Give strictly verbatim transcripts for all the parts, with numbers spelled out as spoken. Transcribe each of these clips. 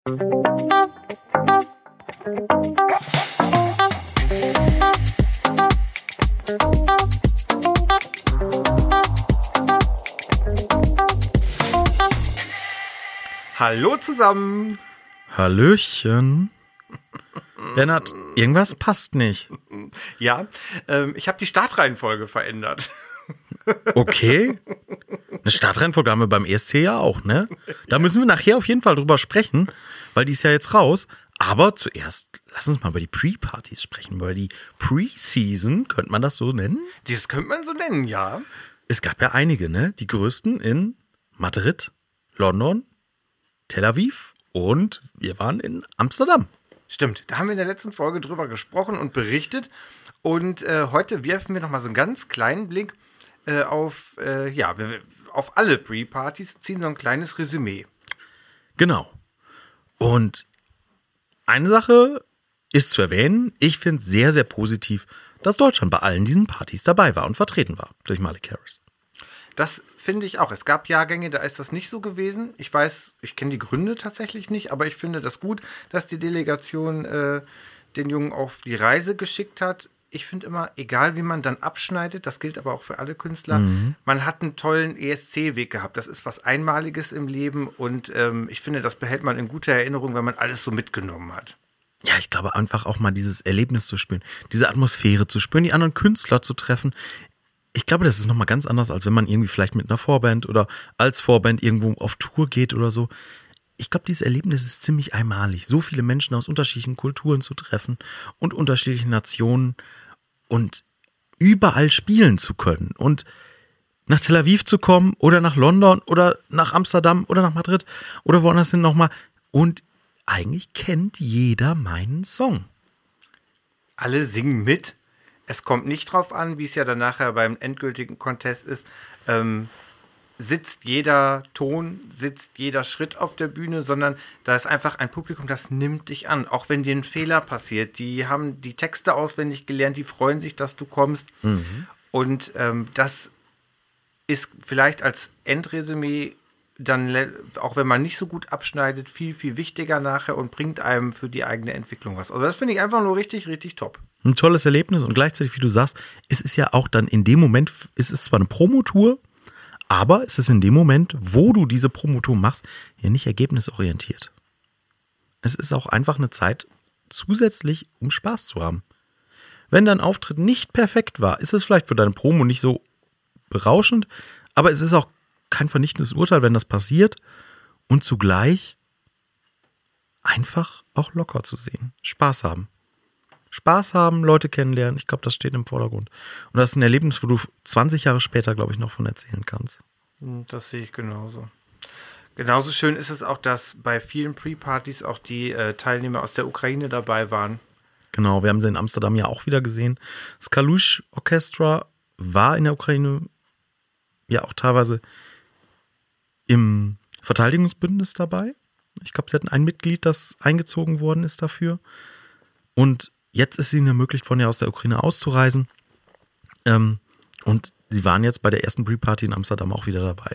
Hallo zusammen. Hallöchen. Lennart, irgendwas passt nicht. Ja, ähm, ich habe die Startreihenfolge verändert. Okay. Eine Startreihenfolge haben wir beim E S C ja auch, ne? Da müssen wir nachher auf jeden Fall drüber sprechen, weil die ist ja jetzt raus. Aber zuerst, lass uns mal über die Pre-Partys sprechen. Über die Pre-Season, könnte man das so nennen? Das könnte man so nennen, ja. Es gab ja einige, ne? Die größten in Madrid, London, Tel Aviv und wir waren in Amsterdam. Stimmt, da haben wir in der letzten Folge drüber gesprochen und berichtet. Und äh, heute werfen wir nochmal so einen ganz kleinen Blick äh, auf, äh, ja, wir, auf alle Pre-Partys, ziehen so ein kleines Resümee. Genau. Und eine Sache ist zu erwähnen, ich finde es sehr, sehr positiv, dass Deutschland bei allen diesen Partys dabei war und vertreten war durch Malik Harris. Das finde ich auch. Es gab Jahrgänge, da ist das nicht so gewesen. Ich weiß, ich kenne die Gründe tatsächlich nicht, aber ich finde das gut, dass die Delegation äh, den Jungen auf die Reise geschickt hat. Ich finde immer, egal wie man dann abschneidet, das gilt aber auch für alle Künstler, mhm. man hat einen tollen E S C-Weg gehabt. Das ist was Einmaliges im Leben und ähm, ich finde, das behält man in guter Erinnerung, wenn man alles so mitgenommen hat. Ja, ich glaube einfach auch mal dieses Erlebnis zu spüren, diese Atmosphäre zu spüren, die anderen Künstler zu treffen. Ich glaube, das ist nochmal ganz anders, als wenn man irgendwie vielleicht mit einer Vorband oder als Vorband irgendwo auf Tour geht oder so. Ich glaube, dieses Erlebnis ist ziemlich einmalig. So viele Menschen aus unterschiedlichen Kulturen zu treffen und unterschiedlichen Nationen und überall spielen zu können. Und nach Tel Aviv zu kommen oder nach London oder nach Amsterdam oder nach Madrid oder woanders hin nochmal. Und eigentlich kennt jeder meinen Song. Alle singen mit. Es kommt nicht drauf an, wie es ja dann nachher beim endgültigen Contest ist, ähm, sitzt jeder Ton, sitzt jeder Schritt auf der Bühne, sondern da ist einfach ein Publikum, das nimmt dich an. Auch wenn dir ein Fehler passiert, die haben die Texte auswendig gelernt, die freuen sich, dass du kommst. Mhm. Und ähm, das ist vielleicht als Endresümee dann, auch wenn man nicht so gut abschneidet, viel, viel wichtiger nachher und bringt einem für die eigene Entwicklung was. Also das finde ich einfach nur richtig, richtig top. Ein tolles Erlebnis und gleichzeitig, wie du sagst, es ist ja auch dann in dem Moment, es ist zwar eine Promotour, aber es ist in dem Moment, wo du diese Promotour machst, ja nicht ergebnisorientiert. Es ist auch einfach eine Zeit zusätzlich, um Spaß zu haben. Wenn dein Auftritt nicht perfekt war, ist es vielleicht für deine Promo nicht so berauschend, aber es ist auch kein vernichtendes Urteil, wenn das passiert und zugleich einfach auch locker zu sehen. Spaß haben. Spaß haben, Leute kennenlernen, ich glaube, das steht im Vordergrund. Und das ist ein Erlebnis, wo du zwanzig Jahre später, glaube ich, noch von erzählen kannst. Das sehe ich genauso. Genauso schön ist es auch, dass bei vielen Pre-Partys auch die äh, Teilnehmer aus der Ukraine dabei waren. Genau, wir haben sie in Amsterdam ja auch wieder gesehen. Das Kalush Orchestra war in der Ukraine ja auch teilweise im Verteidigungsbündnis dabei. Ich glaube, sie hatten ein Mitglied, das eingezogen worden ist dafür. Und jetzt ist es ihnen ermöglicht, von ja aus der Ukraine auszureisen. Ähm, und sie waren jetzt bei der ersten Pre-Party in Amsterdam auch wieder dabei.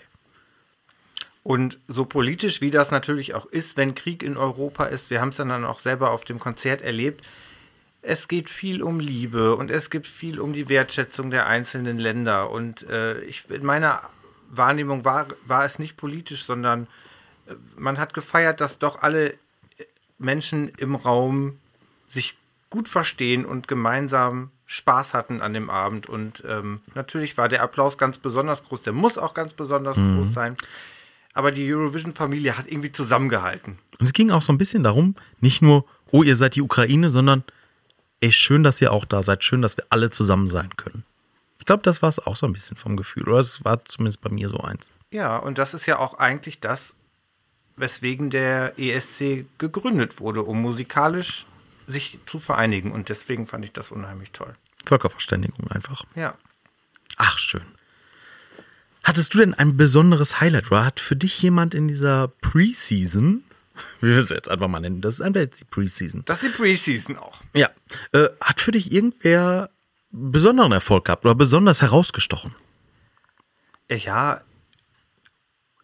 Und so politisch, wie das natürlich auch ist, wenn Krieg in Europa ist, wir haben es dann auch selber auf dem Konzert erlebt, es geht viel um Liebe und es geht viel um die Wertschätzung der einzelnen Länder. Und äh, ich, in meiner Wahrnehmung war, war es nicht politisch, sondern man hat gefeiert, dass doch alle Menschen im Raum sich gut verstehen und gemeinsam Spaß hatten an dem Abend. Und ähm, natürlich war der Applaus ganz besonders groß. Der muss auch ganz besonders mhm. groß sein. Aber die Eurovision-Familie hat irgendwie zusammengehalten. Und es ging auch so ein bisschen darum, nicht nur, oh, ihr seid die Ukraine, sondern ey, schön, dass ihr auch da seid. Schön, dass wir alle zusammen sein können. Ich glaube, das war es auch so ein bisschen vom Gefühl. Oder es war zumindest bei mir so eins. Ja, und das ist ja auch eigentlich das, weswegen der E S C gegründet wurde, um musikalisch sich zu vereinigen. Und deswegen fand ich das unheimlich toll. Völkerverständigung einfach. Ja. Ach, schön. Hattest du denn ein besonderes Highlight? Oder hat für dich jemand in dieser Pre-Season, wie wir es jetzt einfach mal nennen, das ist einfach jetzt die Pre-Season. Das ist die Pre-Season auch. Ja. Äh, hat für dich irgendwer besonderen Erfolg gehabt oder besonders herausgestochen? Ja,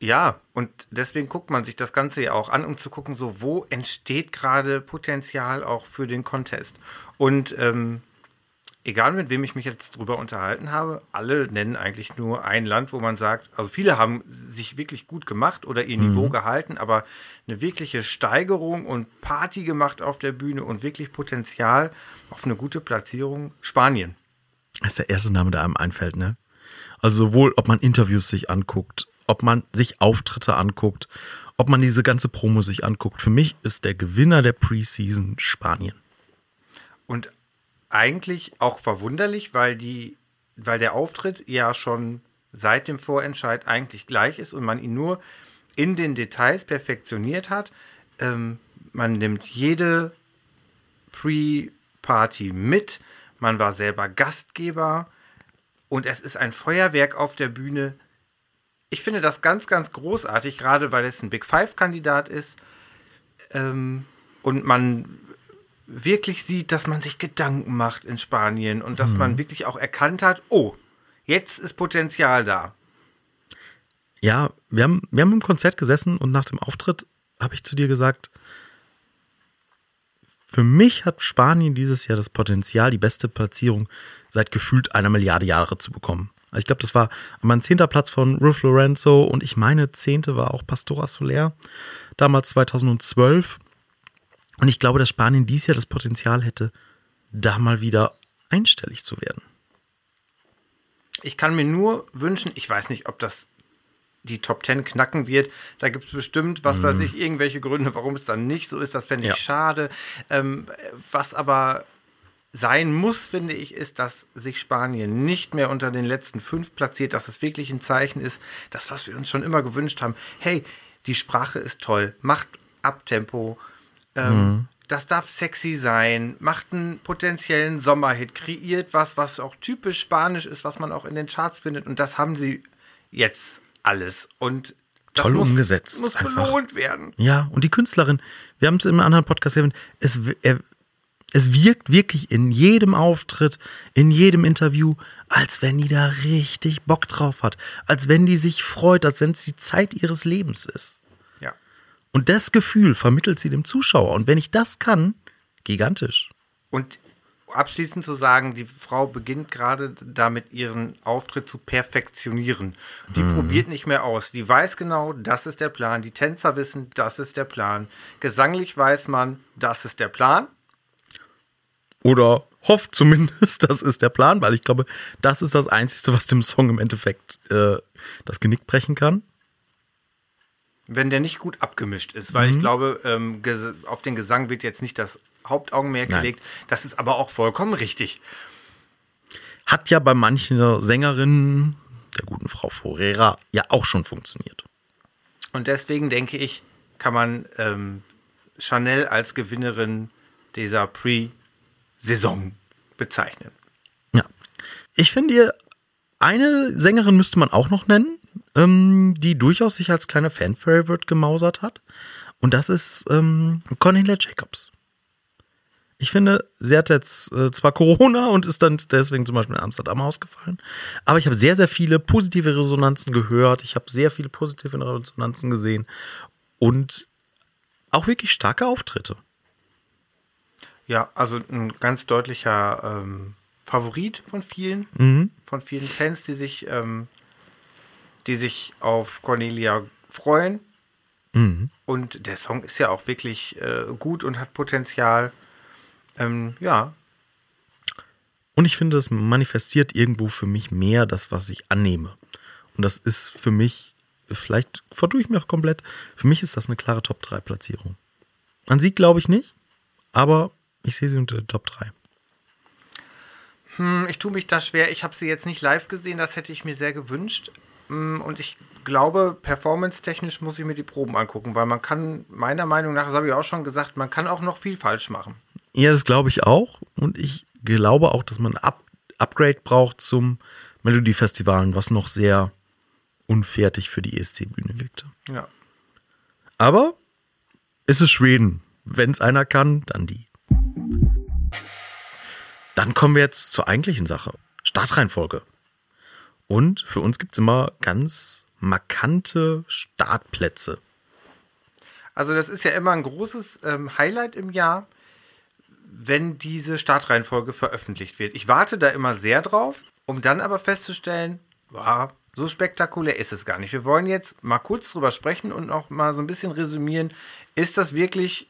Ja, und deswegen guckt man sich das Ganze ja auch an, um zu gucken, so wo entsteht gerade Potenzial auch für den Contest. Und ähm, egal mit wem ich mich jetzt drüber unterhalten habe, alle nennen eigentlich nur ein Land, wo man sagt, also viele haben sich wirklich gut gemacht oder ihr Niveau Mhm. gehalten, aber eine wirkliche Steigerung und Party gemacht auf der Bühne und wirklich Potenzial auf eine gute Platzierung, Spanien. Das ist der erste Name, der einem einfällt, ne? Also sowohl, ob man Interviews sich anguckt, ob man sich Auftritte anguckt, ob man diese ganze Promo sich anguckt. Für mich ist der Gewinner der Preseason Spanien. Und eigentlich auch verwunderlich, weil die, weil der Auftritt ja schon seit dem Vorentscheid eigentlich gleich ist und man ihn nur in den Details perfektioniert hat. Ähm, man nimmt jede Pre-Party mit, man war selber Gastgeber und es ist ein Feuerwerk auf der Bühne. Ich finde das ganz, ganz großartig, gerade weil es ein Big Five-Kandidat ist ähm, und man wirklich sieht, dass man sich Gedanken macht in Spanien und dass mhm. man wirklich auch erkannt hat, oh, jetzt ist Potenzial da. Ja, wir haben, wir haben im Konzert gesessen und nach dem Auftritt habe ich zu dir gesagt, für mich hat Spanien dieses Jahr das Potenzial, die beste Platzierung seit gefühlt einer Milliarde Jahre zu bekommen. Also ich glaube, das war mein zehnter Platz von Ruth Lorenzo und ich meine, zehnte war auch Pastora Soler, damals zweitausendzwölf. Und ich glaube, dass Spanien dieses Jahr das Potenzial hätte, da mal wieder einstellig zu werden. Ich kann mir nur wünschen, ich weiß nicht, ob das die Top Ten knacken wird. Da gibt es bestimmt, was mm. weiß ich, irgendwelche Gründe, warum es dann nicht so ist. Das fände ich ja. schade. Ähm, was aber sein muss, finde ich, ist, dass sich Spanien nicht mehr unter den letzten fünf platziert, dass es wirklich ein Zeichen ist, das, was wir uns schon immer gewünscht haben. Hey, die Sprache ist toll, macht Abtempo, ähm, mm. das darf sexy sein, macht einen potenziellen Sommerhit, kreiert was, was auch typisch spanisch ist, was man auch in den Charts findet. Und das haben sie jetzt alles. Und das toll muss, umgesetzt. muss einfach. belohnt werden. Ja, und die Künstlerin, wir haben es in einem anderen Podcast erwähnt, es, er, es wirkt wirklich in jedem Auftritt, in jedem Interview, als wenn die da richtig Bock drauf hat. Als wenn die sich freut, als wenn es die Zeit ihres Lebens ist. Ja. Und das Gefühl vermittelt sie dem Zuschauer. Und wenn ich das kann, gigantisch. Und abschließend zu sagen, die Frau beginnt gerade damit, ihren Auftritt zu perfektionieren. Die mhm. probiert nicht mehr aus. Die weiß genau, das ist der Plan. Die Tänzer wissen, das ist der Plan. Gesanglich weiß man, das ist der Plan. Oder hofft zumindest, das ist der Plan, weil ich glaube, das ist das Einzige, was dem Song im Endeffekt äh, das Genick brechen kann. Wenn der nicht gut abgemischt ist, weil mhm. ich glaube, ähm, auf den Gesang wird jetzt nicht das Hauptaugenmerk Nein. gelegt. Das ist aber auch vollkommen richtig. Hat ja bei manchen Sängerinnen, der guten Frau Forera, ja auch schon funktioniert. Und deswegen denke ich, kann man ähm, Chanel als Gewinnerin dieser Pre-Saison bezeichnen. Ja. Ich finde, eine Sängerin müsste man auch noch nennen, ähm, die durchaus sich als kleine Fan-Favorite gemausert hat. Und das ist ähm, Cornelia Jacobs. Ich finde, sie hat jetzt äh, zwar Corona und ist dann deswegen zum Beispiel in Amsterdam ausgefallen, aber ich habe sehr, sehr viele positive Resonanzen gehört. Ich habe sehr viele positive Resonanzen gesehen und auch wirklich starke Auftritte. Ja, also ein ganz deutlicher ähm, Favorit von vielen, Mhm. von vielen Fans, die sich, ähm, die sich auf Cornelia freuen. Mhm. Und der Song ist ja auch wirklich äh, gut und hat Potenzial. Ähm, ja. Und ich finde, das manifestiert irgendwo für mich mehr das, was ich annehme. Und das ist für mich, vielleicht vertue ich mich auch komplett, für mich ist das eine klare Top drei Platzierung. An Sieg glaube ich nicht, aber ich sehe sie unter der Top drei. Hm, ich tue mich da schwer. Ich habe sie jetzt nicht live gesehen, das hätte ich mir sehr gewünscht. Und ich glaube, performance-technisch muss ich mir die Proben angucken, weil man kann, meiner Meinung nach, das habe ich auch schon gesagt, man kann auch noch viel falsch machen. Ja, das glaube ich auch. Und ich glaube auch, dass man ein Up- Upgrade braucht zum Melodiefestivalen, was noch sehr unfertig für die E S C-Bühne wirkte. Ja. Aber es ist Schweden. Wenn es einer kann, dann die. Dann kommen wir jetzt zur eigentlichen Sache. Startreihenfolge. Und für uns gibt es immer ganz markante Startplätze? Also das ist ja immer ein großes ähm, Highlight im Jahr, wenn diese Startreihenfolge veröffentlicht wird. Ich warte da immer sehr drauf, um dann aber festzustellen, wow, so spektakulär ist es gar nicht. Wir wollen jetzt mal kurz drüber sprechen und noch mal so ein bisschen resümieren. Ist das wirklich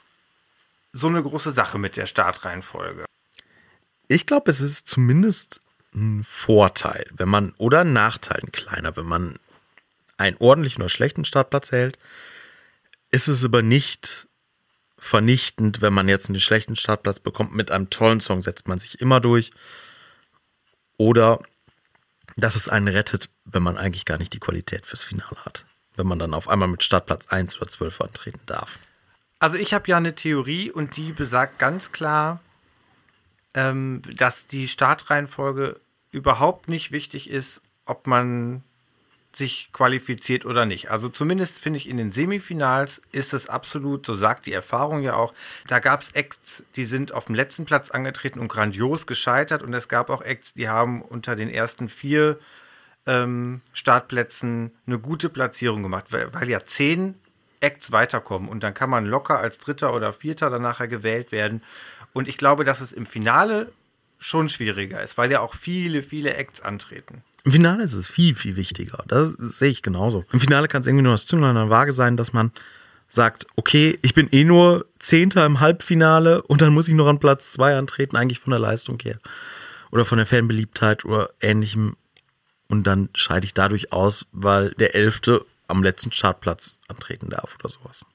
so eine große Sache mit der Startreihenfolge? Ich glaube, es ist zumindest ein Vorteil, wenn man, oder ein Nachteil, ein kleiner, wenn man einen ordentlichen oder schlechten Startplatz hält. Ist es aber nicht vernichtend, wenn man jetzt einen schlechten Startplatz bekommt. Mit einem tollen Song setzt man sich immer durch. Oder dass es einen rettet, wenn man eigentlich gar nicht die Qualität fürs Finale hat. Wenn man dann auf einmal mit Startplatz eins oder zwölf antreten darf. Also ich habe ja eine Theorie und die besagt ganz klar, ähm, dass die Startreihenfolge überhaupt nicht wichtig ist, ob man sich qualifiziert oder nicht. Also zumindest finde ich in den Semifinals ist es absolut, so sagt die Erfahrung ja auch, da gab es Acts, die sind auf dem letzten Platz angetreten und grandios gescheitert und es gab auch Acts, die haben unter den ersten vier ähm, Startplätzen eine gute Platzierung gemacht, weil, weil ja zehn Acts weiterkommen und dann kann man locker als Dritter oder Vierter dann nachher gewählt werden und ich glaube, dass es im Finale schon schwieriger ist, weil ja auch viele, viele Acts antreten. Im Finale ist es viel, viel wichtiger. Das sehe ich genauso. Im Finale kann es irgendwie nur das Zünglein an der Waage sein, dass man sagt, okay, ich bin eh nur Zehnter im Halbfinale und dann muss ich noch an Platz zwei antreten, eigentlich von der Leistung her. Oder von der Fanbeliebtheit oder ähnlichem. Und dann scheide ich dadurch aus, weil der Elfte am letzten Startplatz antreten darf oder sowas.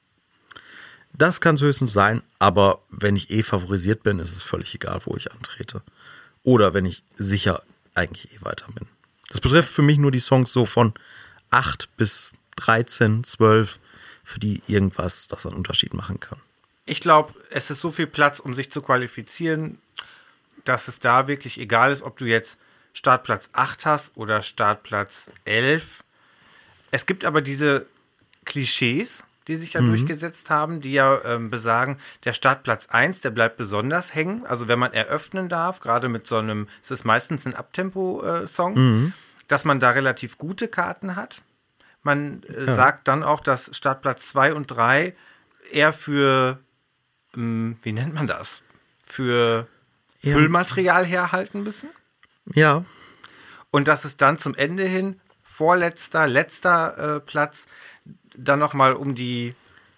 Das kann es höchstens sein, aber wenn ich eh favorisiert bin, ist es völlig egal, wo ich antrete. Oder wenn ich sicher eigentlich eh weiter bin. Das betrifft für mich nur die Songs so von acht bis dreizehn, zwölf, für die irgendwas das einen Unterschied machen kann. Ich glaube, es ist so viel Platz, um sich zu qualifizieren, dass es da wirklich egal ist, ob du jetzt Startplatz acht hast oder Startplatz elf. Es gibt aber diese Klischees, die sich ja mhm. durchgesetzt haben, die ja ähm, besagen, der Startplatz eins, der bleibt besonders hängen. Also wenn man eröffnen darf, gerade mit so einem, es ist meistens ein Abtempo-Song, mhm. dass man da relativ gute Karten hat. Man äh, ja. sagt dann auch, dass Startplatz zwei und drei eher für, ähm, wie nennt man das, für ja. Füllmaterial herhalten müssen. Ja. Und dass es dann zum Ende hin, vorletzter, letzter äh, Platz, dann nochmal um die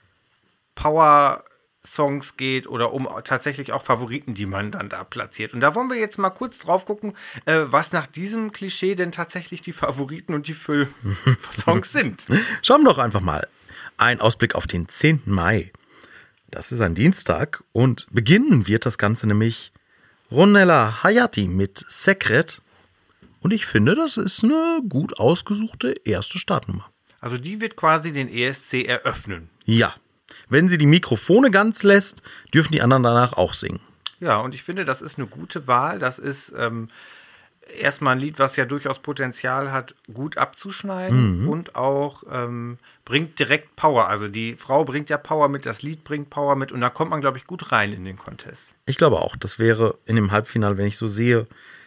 Power-Songs geht oder um tatsächlich auch Favoriten, die man dann da platziert. Und da wollen wir jetzt mal kurz drauf gucken, äh, was nach diesem Klischee denn tatsächlich die Favoriten und die Füll-Songs sind. Schauen wir doch einfach mal. Ein Ausblick auf den zehnten Mai. Das ist ein Dienstag und beginnen wird das Ganze nämlich Ronella Hayati mit Secret. Und ich finde, das ist eine gut ausgesuchte erste Startnummer. Also die wird quasi den E S C eröffnen. Ja. Wenn sie die Mikrofone ganz lässt, dürfen die anderen danach auch singen. Ja, und ich finde, das ist eine gute Wahl. Das ist ähm, erstmal ein Lied, was ja durchaus Potenzial hat, gut abzuschneiden mhm. und auch ähm, bringt direkt Power. Also die Frau bringt ja Power mit, das Lied bringt Power mit und da kommt man, glaube ich, gut rein in den Contest. Ich glaube auch, das wäre in dem Halbfinale, wenn ich so sehe,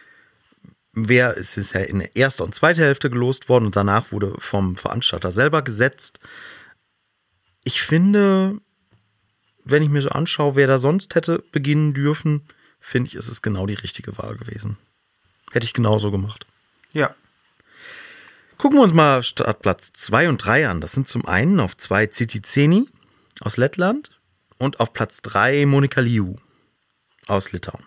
wer es ist ja in der ersten und zweiten Hälfte gelost worden und danach wurde vom Veranstalter selber gesetzt. Ich finde, wenn ich mir so anschaue, wer da sonst hätte beginnen dürfen, finde ich, ist es genau die richtige Wahl gewesen. Hätte ich genauso gemacht. Ja. Gucken wir uns mal Startplatz zwei und drei an. Das sind zum einen auf zwei Zitizeni aus Lettland und auf Platz drei Monika Liu aus Litauen.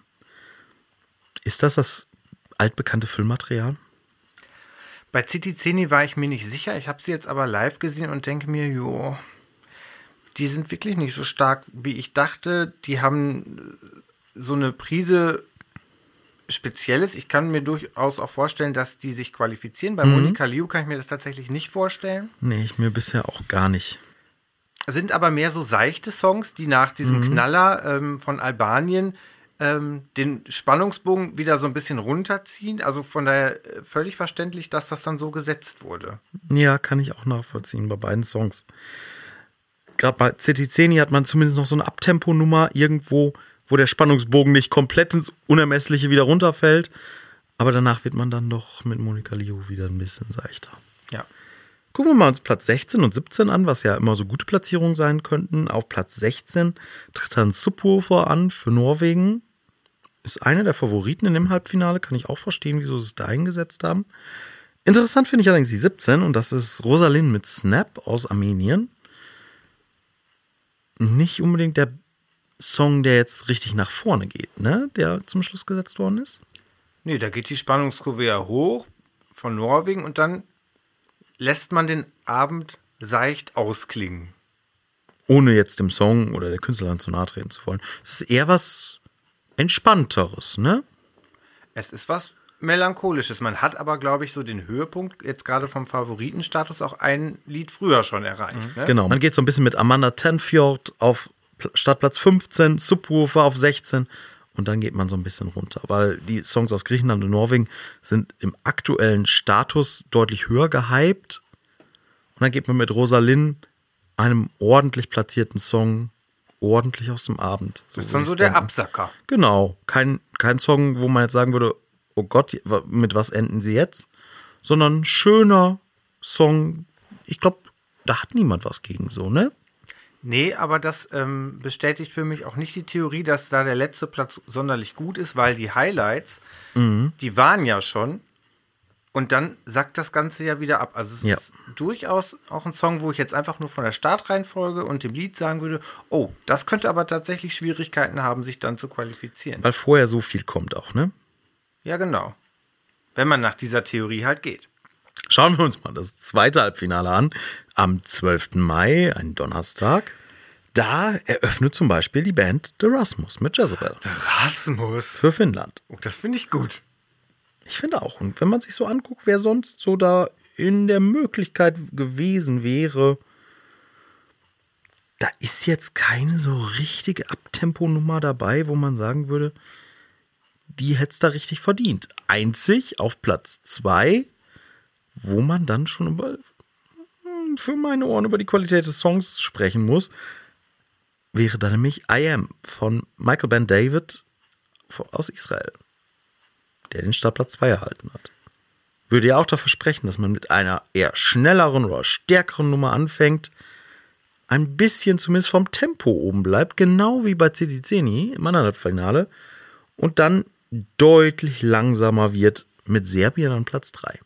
Ist das das altbekannte Füllmaterial? Bei Zitizeni war ich mir nicht sicher. Ich habe sie jetzt aber live gesehen und denke mir, jo, die sind wirklich nicht so stark, wie ich dachte. Die haben so eine Prise Spezielles. Ich kann mir durchaus auch vorstellen, dass die sich qualifizieren. Bei mhm. Monika Liu kann ich mir das tatsächlich nicht vorstellen. Nee, ich mir bisher auch gar nicht. Sind aber mehr so seichte Songs, die nach diesem mhm. Knaller ähm, von Albanien ähm, den Spannungsbogen wieder so ein bisschen runterziehen. Also von daher völlig verständlich, dass das dann so gesetzt wurde. Ja, kann ich auch nachvollziehen bei beiden Songs. Gerade bei Zitizeni hat man zumindest noch so eine Abtempo-Nummer irgendwo, wo der Spannungsbogen nicht komplett ins Unermessliche wieder runterfällt. Aber danach wird man dann doch mit Monika Liu wieder ein bisschen seichter. Ja. Gucken wir mal uns Platz sechzehn und siebzehn an, was ja immer so gute Platzierungen sein könnten. Auf Platz sechzehn tritt dann Subwoofer an für Norwegen. Ist einer der Favoriten in dem Halbfinale. Kann ich auch verstehen, wieso sie es da eingesetzt haben. Interessant finde ich allerdings die siebzehn und das ist Rosalind mit Snap aus Armenien. Nicht unbedingt der Song, der jetzt richtig nach vorne geht, ne? Der zum Schluss gesetzt worden ist. Nee, da geht die Spannungskurve ja hoch von Norwegen und dann lässt man den Abend seicht ausklingen. Ohne jetzt dem Song oder der Künstlerin zu nahe treten zu wollen. Es ist eher was Entspannteres, ne? Es ist was Melancholisches. Man hat aber, glaube ich, so den Höhepunkt jetzt gerade vom Favoritenstatus auch ein Lied früher schon erreicht. Mhm. Ne? Genau. Man geht so ein bisschen mit Amanda Tenfjord auf Startplatz fünfzehn, Subwoofer auf sechzehn und dann geht man so ein bisschen runter, weil die Songs aus Griechenland und Norwegen sind im aktuellen Status deutlich höher gehypt und dann geht man mit Rosalind, einem ordentlich platzierten Song, ordentlich aus dem Abend. So das ist dann so der denken. Absacker. Genau. Kein, kein Song, wo man jetzt sagen würde, oh Gott, mit was enden sie jetzt? Sondern ein schöner Song. Ich glaube, da hat niemand was gegen so, ne? Nee, aber das ähm, bestätigt für mich auch nicht die Theorie, dass da der letzte Platz sonderlich gut ist, weil die Highlights, mhm. die waren ja schon und dann sackt das Ganze ja wieder ab. Also es ja. ist durchaus auch ein Song, wo ich jetzt einfach nur von der Startreihenfolge und dem Lied sagen würde, oh, das könnte aber tatsächlich Schwierigkeiten haben, sich dann zu qualifizieren. Weil vorher so viel kommt auch, ne? Ja, genau. Wenn man nach dieser Theorie halt geht. Schauen wir uns mal das zweite Halbfinale an. Am zwölften Mai, ein Donnerstag. Da eröffnet zum Beispiel die Band The Rasmus mit Jezebel. The Rasmus? Für Finnland. Oh, das finde ich gut. Ich finde auch. Und wenn man sich so anguckt, wer sonst so da in der Möglichkeit gewesen wäre, da ist jetzt keine so richtige Abtempo-Nummer dabei, wo man sagen würde, die hätte es da richtig verdient. Einzig auf Platz zwei, wo man dann schon über, für meine Ohren über die Qualität des Songs sprechen muss, wäre dann nämlich I Am von Michael Ben David aus Israel, der den Startplatz zwei erhalten hat. Würde ja auch dafür sprechen, dass man mit einer eher schnelleren oder stärkeren Nummer anfängt, ein bisschen zumindest vom Tempo oben bleibt, genau wie bei Ziziceni im anderen Halbfinale, und dann deutlich langsamer wird mit Serbien an Platz drei.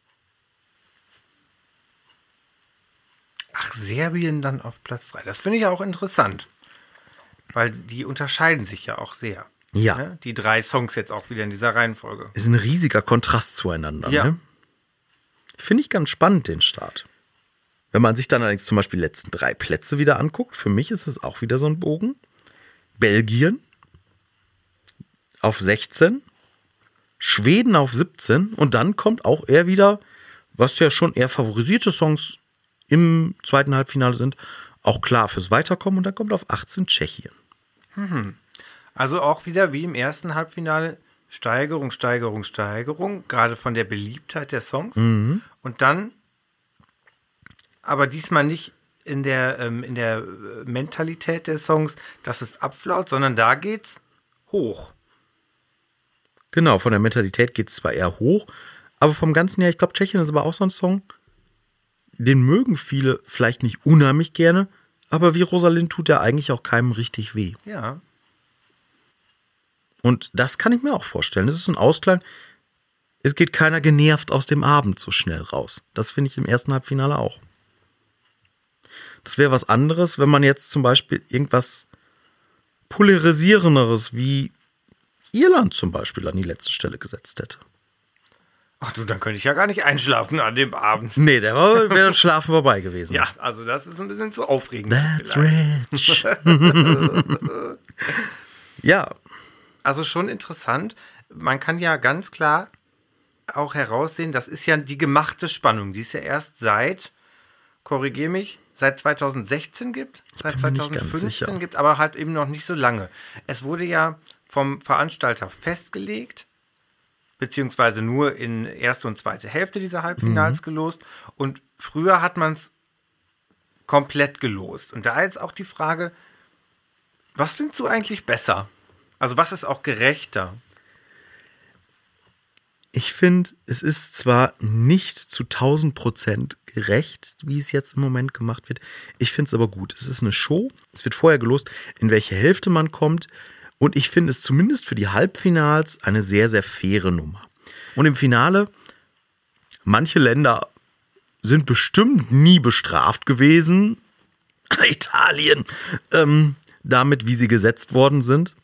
Ach, Serbien dann auf Platz drei. Das finde ich auch interessant. Weil die unterscheiden sich ja auch sehr. Ja. Ne? Die drei Songs jetzt auch wieder in dieser Reihenfolge. Ist ein riesiger Kontrast zueinander. Ja. Ne? Finde ich ganz spannend, den Start. Wenn man sich dann allerdings zum Beispiel die letzten drei Plätze wieder anguckt, für mich ist es auch wieder so ein Bogen. Belgien auf sechzehn, Schweden auf siebzehn und dann kommt auch eher wieder, was ja schon eher favorisierte Songs im zweiten Halbfinale sind, auch klar fürs Weiterkommen und dann kommt auf achtzehn Tschechien. Mhm. Also auch wieder wie im ersten Halbfinale Steigerung, Steigerung, Steigerung, gerade von der Beliebtheit der Songs. Mhm. Und dann, aber diesmal nicht in der, ähm, in der Mentalität der Songs, dass es abflaut, sondern da geht's hoch. Genau, von der Mentalität geht es zwar eher hoch, aber vom Ganzen her, ich glaube, Tschechien ist aber auch so ein Song, den mögen viele vielleicht nicht unheimlich gerne, aber wie Rosalind tut er eigentlich auch keinem richtig weh. Ja. Und das kann ich mir auch vorstellen. Das ist ein Ausklang. Es geht keiner genervt aus dem Abend so schnell raus. Das finde ich im ersten Halbfinale auch. Das wäre was anderes, wenn man jetzt zum Beispiel irgendwas Polarisierenderes wie Irland zum Beispiel an die letzte Stelle gesetzt hätte. Ach du, dann könnte ich ja gar nicht einschlafen an dem Abend. Nee, der wäre das Schlafen vorbei gewesen. Ja, also das ist ein bisschen zu aufregend. That's rich. Ja. Also schon interessant. Man kann ja ganz klar auch heraussehen, das ist ja die gemachte Spannung, die es ja erst seit, korrigier mich, seit zweitausendsechzehn gibt, seit zweitausendfünfzehn gibt, aber halt eben noch nicht so lange. Es wurde ja vom Veranstalter festgelegt, beziehungsweise nur in erste und zweite Hälfte dieser Halbfinals mhm. gelost. Und früher hat man es komplett gelost. Und da jetzt auch die Frage, was findest du eigentlich besser? Also was ist auch gerechter? Ich finde, es ist zwar nicht zu tausend Prozent gerecht, wie es jetzt im Moment gemacht wird. Ich finde es aber gut. Es ist eine Show. Es wird vorher gelost, in welche Hälfte man kommt. Und ich finde es zumindest für die Halbfinals eine sehr, sehr faire Nummer. Und im Finale, manche Länder sind bestimmt nie bestraft gewesen. Italien, ähm, damit, wie sie gesetzt worden sind.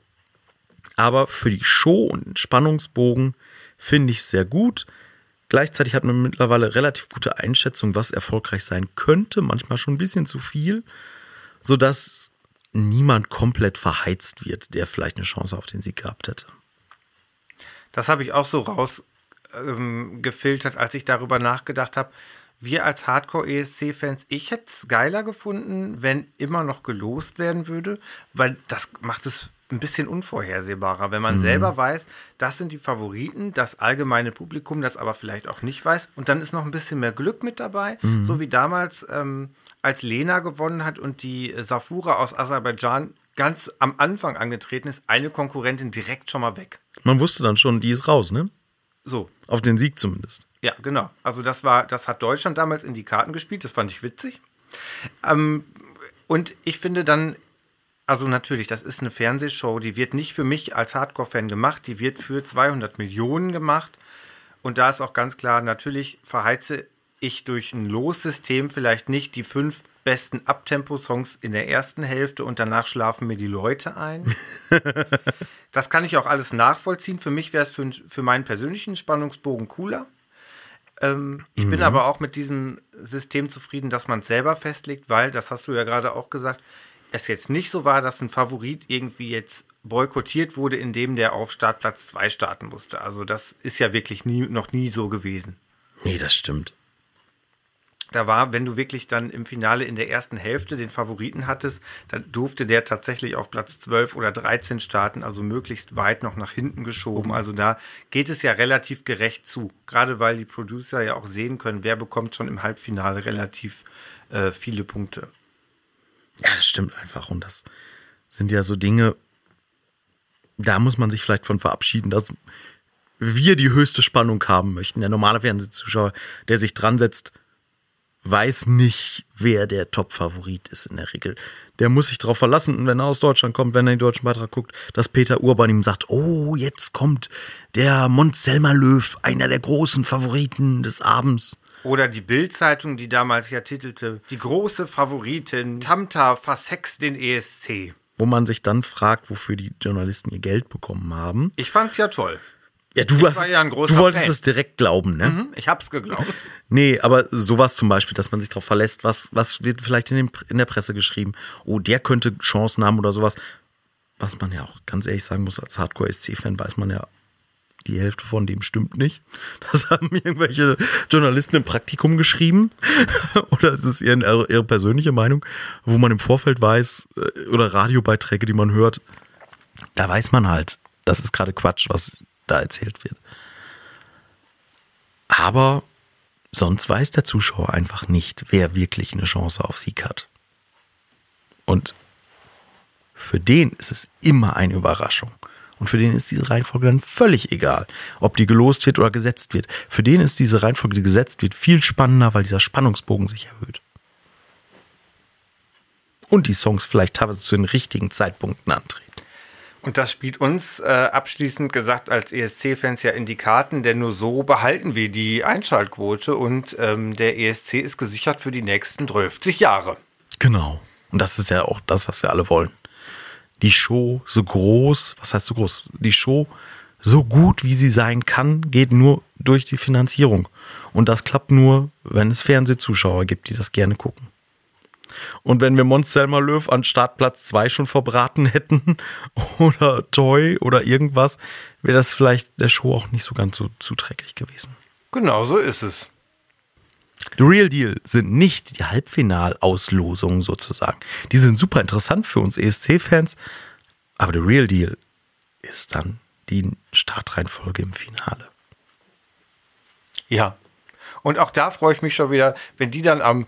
Aber für die Show und den Spannungsbogen finde ich es sehr gut. Gleichzeitig hat man mittlerweile relativ gute Einschätzung, was erfolgreich sein könnte. Manchmal schon ein bisschen zu viel, sodass niemand komplett verheizt wird, der vielleicht eine Chance auf den Sieg gehabt hätte. Das habe ich auch so rausgefiltert, ähm, als ich darüber nachgedacht habe. Wir als Hardcore-E S C-Fans, ich hätte es geiler gefunden, wenn immer noch gelost werden würde, weil das macht es ein bisschen unvorhersehbarer, wenn man mhm. selber weiß, das sind die Favoriten, das allgemeine Publikum das aber vielleicht auch nicht weiß und dann ist noch ein bisschen mehr Glück mit dabei, mhm. so wie damals, ähm, als Lena gewonnen hat und die Safura aus Aserbaidschan ganz am Anfang angetreten ist, eine Konkurrentin direkt schon mal weg. Man wusste dann schon, die ist raus, ne? So. Auf den Sieg zumindest. Ja, genau. Also das war, das hat Deutschland damals in die Karten gespielt, das fand ich witzig. Ähm, und ich finde dann, also natürlich, das ist eine Fernsehshow, die wird nicht für mich als Hardcore-Fan gemacht, die wird für zweihundert Millionen gemacht. Und da ist auch ganz klar, natürlich verheize ich durch ein Lossystem vielleicht nicht die fünf besten Abtempo-Songs in der ersten Hälfte und danach schlafen mir die Leute ein. Das kann ich auch alles nachvollziehen. Für mich wäre es für, für meinen persönlichen Spannungsbogen cooler. Ähm, ich mhm. bin aber auch mit diesem System zufrieden, dass man es selber festlegt, weil, das hast du ja gerade auch gesagt, es jetzt nicht so war, dass ein Favorit irgendwie jetzt boykottiert wurde, indem der auf Startplatz zwei starten musste. Also das ist ja wirklich nie, noch nie so gewesen. Nee, das stimmt. Da war, wenn du wirklich dann im Finale in der ersten Hälfte den Favoriten hattest, dann durfte der tatsächlich auf Platz zwölf oder dreizehn starten, also möglichst weit noch nach hinten geschoben. Also da geht es ja relativ gerecht zu. Gerade weil die Producer ja auch sehen können, wer bekommt schon im Halbfinale relativ äh, viele Punkte. Ja, das stimmt einfach. Und das sind ja so Dinge, da muss man sich vielleicht von verabschieden, dass wir die höchste Spannung haben möchten. Der normale Fernsehzuschauer, der sich dran setzt, weiß nicht, wer der Top-Favorit ist in der Regel. Der muss sich darauf verlassen, wenn er aus Deutschland kommt, wenn er den deutschen Beitrag guckt, dass Peter Urban ihm sagt, oh, jetzt kommt der Mont-Selmer Löw, einer der großen Favoriten des Abends. Oder die Bild-Zeitung, die damals ja titelte, die große Favoritin Tamta versext den E S C. Wo man sich dann fragt, wofür die Journalisten ihr Geld bekommen haben. Ich fand's ja toll. Ja, du, warst, war ja ein großer du wolltest Fan. Es direkt glauben, ne? Mhm, ich hab's geglaubt. Nee, aber sowas zum Beispiel, dass man sich darauf verlässt, was, was wird vielleicht in, dem, in der Presse geschrieben, oh, der könnte Chancen haben oder sowas. Was man ja auch ganz ehrlich sagen muss, als Hardcore-E S C-Fan weiß man ja, die Hälfte von dem stimmt nicht. Das haben irgendwelche Journalisten im Praktikum geschrieben. Oder ist es ihre, ihre persönliche Meinung, wo man im Vorfeld weiß, oder Radiobeiträge, die man hört, da weiß man halt, das ist gerade Quatsch, was da erzählt wird. Aber sonst weiß der Zuschauer einfach nicht, wer wirklich eine Chance auf Sieg hat. Und für den ist es immer eine Überraschung. Und für den ist diese Reihenfolge dann völlig egal, ob die gelost wird oder gesetzt wird. Für den ist diese Reihenfolge, die gesetzt wird, viel spannender, weil dieser Spannungsbogen sich erhöht. Und die Songs vielleicht teilweise zu den richtigen Zeitpunkten antreten. Und das spielt uns äh, abschließend gesagt als E S C-Fans ja in die Karten, denn nur so behalten wir die Einschaltquote und ähm, der E S C ist gesichert für die nächsten dreißig Jahre. Genau. Und das ist ja auch das, was wir alle wollen. Die Show so groß, was heißt so groß? Die Show so gut, wie sie sein kann, geht nur durch die Finanzierung. Und das klappt nur, wenn es Fernsehzuschauer gibt, die das gerne gucken. Und wenn wir Mont-Selmer Löw an Startplatz zwei schon verbraten hätten oder Toy oder irgendwas, wäre das vielleicht der Show auch nicht so ganz so zuträglich gewesen. Genau so ist es. The Real Deal sind nicht die Halbfinalauslosungen sozusagen. Die sind super interessant für uns E S C-Fans, aber The Real Deal ist dann die Startreihenfolge im Finale. Ja, und auch da freue ich mich schon wieder, wenn die dann am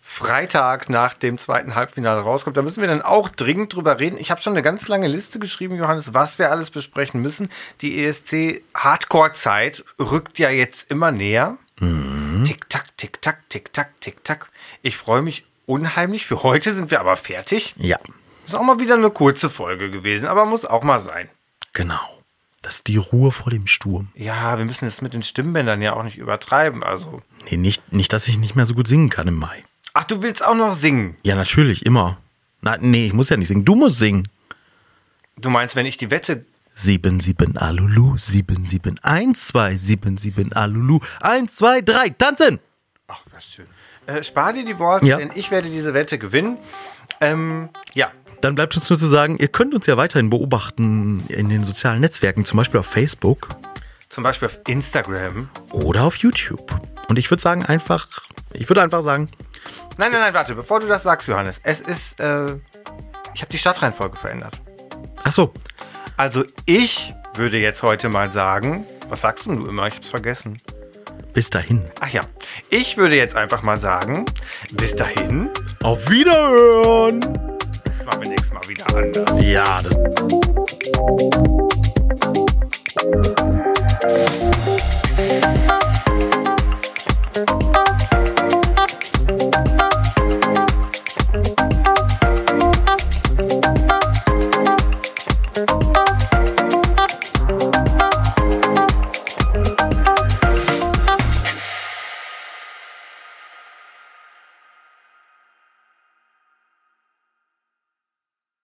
Freitag nach dem zweiten Halbfinale rauskommt. Da müssen wir dann auch dringend drüber reden. Ich habe schon eine ganz lange Liste geschrieben, Johannes, was wir alles besprechen müssen. Die E S C-Hardcore-Zeit rückt ja jetzt immer näher. Mhm. Tick-Tack, Tick-Tack, Tick-Tack, Tick-Tack. Ich freue mich unheimlich. Für heute sind wir aber fertig. Ja. Ist auch mal wieder eine kurze Folge gewesen, aber muss auch mal sein. Genau. Das ist die Ruhe vor dem Sturm. Ja, wir müssen es mit den Stimmbändern ja auch nicht übertreiben. Also. Nee, nicht, nicht, dass ich nicht mehr so gut singen kann im Mai. Ach, du willst auch noch singen? Ja, natürlich, immer. Na, nee, ich muss ja nicht singen. Du musst singen. Du meinst, wenn ich die Wette... sieben, sieben, Alulu, sieben, sieben, eins, zwei, sieben, sieben, Alulu, eins, zwei, drei, tanzen! Ach, was schön. Äh, spar dir die Worte, ja. denn ich werde diese Wette gewinnen. Ähm, ja. Dann bleibt uns nur zu sagen, ihr könnt uns ja weiterhin beobachten in den sozialen Netzwerken, zum Beispiel auf Facebook. Zum Beispiel auf Instagram. Oder auf YouTube. Und ich würde sagen einfach, ich würde einfach sagen... Nein, nein, nein, warte, bevor du das sagst, Johannes. Es ist, äh, ich habe die Stadtreihenfolge verändert. Ach so. Also ich würde jetzt heute mal sagen, was sagst du immer? Ich hab's vergessen. Bis dahin. Ach ja, ich würde jetzt einfach mal sagen, bis dahin. Auf Wiederhören. Das machen wir nächstes Mal wieder anders. Ja, das...